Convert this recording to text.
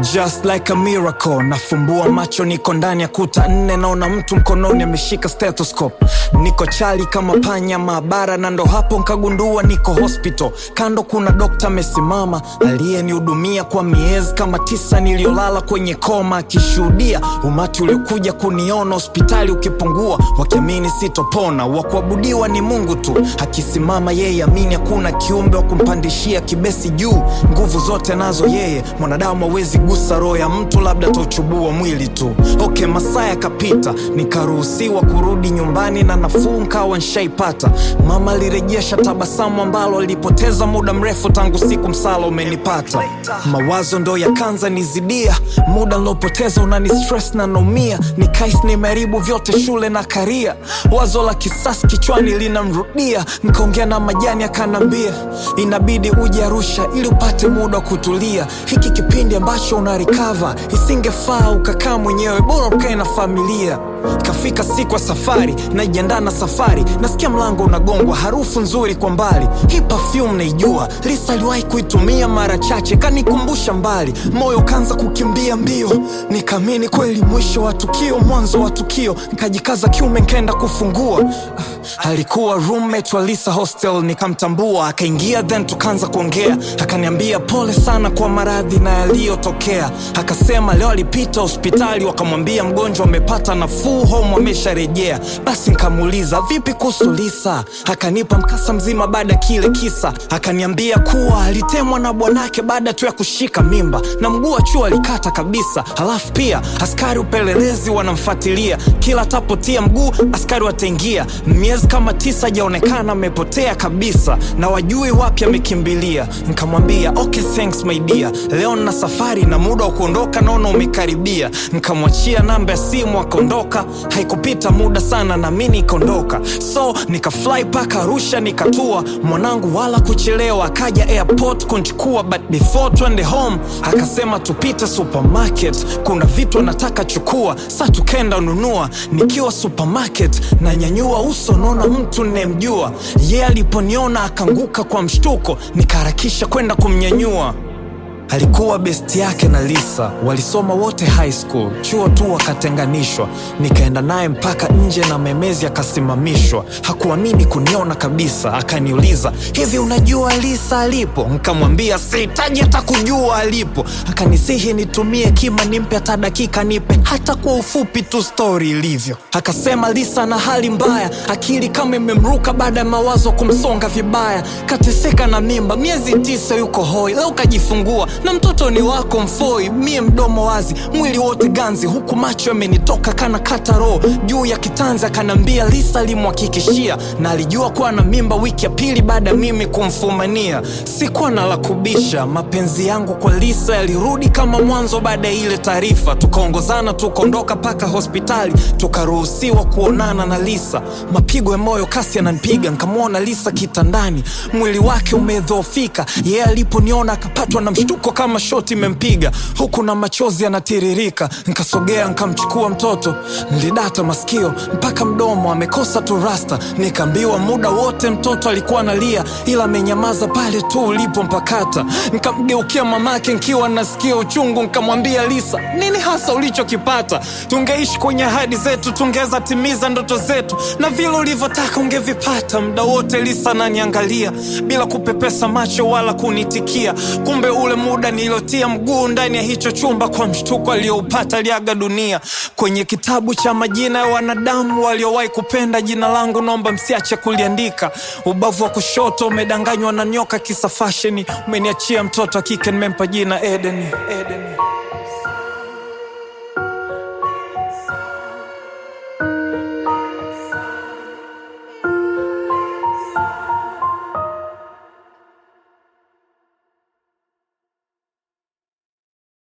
Just like a miracle, nafumbua macho niko ndani ya kuta nne, naona mtu mkononi ameshika stethoscope. Niko chali kama panya maabara, na ndo hapo nkagundua niko hospital. Kando kuna dokta amesimama, aliyenihudumia kwa miezi kama 9 niliolala kwenye koma, akishuhudia umati uliokuja kuniona hospitali ukipungua, wakiamini sitopona. Wakuabudiwa ni Mungu tu, akisimama yeye amini hakuna kiumbe wa kumpandishia kibesi juu. Nguvu zote nazo yeye, mwanadamu hawezi gusa roho ya mtu, labda tochubua mwili tu. Okay, masaa yakapita, nikaruhusiwa kurudi nyumbani na nafuu nkawa nshaipata. Mama alirejesha tabasamu ambalo alipoteza muda mrefu tangu siku msala umenipata. Mawazo ndo yakanza nizidia, muda nilopoteza unani stress na naumia. Nikais nimeharibu vyote shule na karia, wazo la kisasi kichwani linamrudia. Nikaongea na Majani akanambia inabidi uje Arusha ili upate muda wa kutulia. Hiki kipindi ambacho unarecover isingefaa ukakaa mwenyewe, bora ukae na familia. Kafika siku ya safari, najiandaa na safari, nasikia mlango unagongwa, harufu nzuri kwa mbali. Hii perfume naijua, Lisa aliwahi kuitumia mara chache, kanikumbusha mbali. Moyo kaanza kukimbia mbio, nikaamini kweli mwisho wa tukio, mwanzo wa tukio. Nikajikaza kiume nikaenda kufungua. Alikuwa roommate wa Lisa hostel, nikamtambua, akaingia then tukaanza kuongea. Akaniambia pole sana kwa maradhi na yaliyotokea. Akasema leo alipita hospitali, wakamwambia mgonjwa amepata nafuu, home amesharejea. Basi nikamuuliza vipi kuhusu Lisa, akanipa mkasa mzima baada kile kisa. Akaniambia kuwa alitemwa na bwanake baada tu ya kushika mimba, na mguu wa chuo alikata kabisa. Halafu pia askari upelelezi wanamfuatilia, kila tapotia mguu askari wataingia. Miezi kama 9 hajaonekana, amepotea kabisa na wajui wapi amekimbilia. Nikamwambia okay thanks my dear, leo nina safari na muda wa kuondoka naona umekaribia. Nikamwachia namba ya simu akaondoka. Haikupita muda sana na mimi nikaondoka, so nikafly paka Arusha nikatua. Mwanangu wala kuchelewa, akaja airport kunchukua, but before twende home akasema tupite supermarket, kuna vitu anataka chukua. Sa tukenda nunua, nikiwa supermarket na nyanyua uso naona mtu nemjua. Yeye aliponiona akanguka kwa mshtuko, nikaharakisha kwenda kumnyanyua. Alikuwa besti yake na Lisa, walisoma wote high school, chuo tu wakatenganishwa. Nikaenda naye mpaka nje na memezi akasimamishwa. Hakuamini kuniona kabisa, akaniuliza hivi unajua Lisa alipo? Nikamwambia sihitaji hata kujua alipo. Akanisihi nitumie kima, nimpe hata dakika nipe hata kwa ufupi tu story ilivyo. Akasema Lisa na hali mbaya, akili kama imemruka baada ya mawazo kumsonga vibaya. Kateseka na mimba miezi 9 yuko hoi, leo kajifungua na mtoto ni wako mfoi. Mie mdomo wazi, mwili wote ganzi, huku macho yamenitoka kana kata roho juu ya kitanzi. Akanambia Lisa alimhakikishia, na alijua kuwa na mimba wiki ya pili baada mimi kumfumania. Sikuwa na la kubisha, mapenzi yangu kwa Lisa yalirudi kama mwanzo baada ya ile taarifa. Tukaongozana tukaondoka paka hospitali, tukaruhusiwa kuonana na Lisa. Mapigo ya moyo kasi yananipiga, nikamwona Lisa kitandani, mwili wake umedhoofika. Yeye aliponiona akapatwa na mshtuko kama shoti imempiga, huku na machozi yanatiririka. Nikasogea nikamchukua mtoto, nilidata masikio mpaka mdomo, amekosa tu rasta. Nikaambiwa muda wote mtoto alikuwa analia, ila amenyamaza pale tu ulipompakata. Nikamgeukia mamake nikiwa nasikia uchungu, nikamwambia Lisa, nini hasa ulichokipata? Tungeishi kwenye ahadi zetu, tungeza timiza ndoto zetu, na vile ulivyotaka ungevipata. Muda wote Lisa ananiangalia bila kupepesa macho wala kunitikia. Kumbe ule muda nilotia mguu ndani ya hicho chumba, kwa mshtuko alioupata aliaga dunia. Kwenye kitabu cha majina ya wanadamu waliowahi kupenda jina langu, naomba msiache kuliandika. Ubavu wa kushoto umedanganywa na nyoka kisa fashion, umeniachia mtoto wa kike nimempa jina Eden.